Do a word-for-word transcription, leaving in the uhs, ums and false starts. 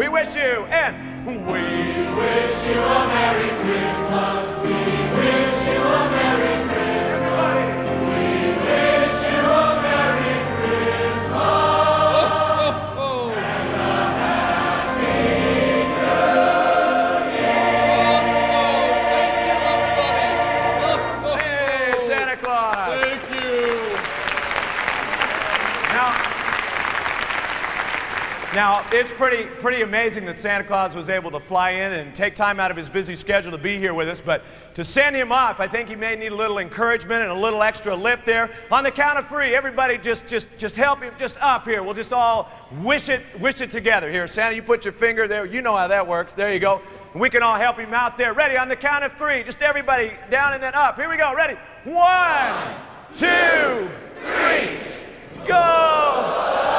We wish you, and we wish you a Merry Christmas. We wish you a Merry Christmas. We wish you a Merry Christmas. Oh, oh, oh. And a Happy New Year. Oh, oh, thank you, everybody. Oh, oh, hey, oh. Santa Claus. Thank you. Now, Now, it's pretty, pretty amazing that Santa Claus was able to fly in and take time out of his busy schedule to be here with us, but to send him off, I think he may need a little encouragement and a little extra lift there. On the count of three, everybody just, just, just help him just up here. We'll just all wish it, wish it together. Here, Santa, you put your finger there. You know how that works. There you go. And we can all help him out there. Ready? On the count of three, just everybody down and then up. Here we go. Ready? One, two, three, go!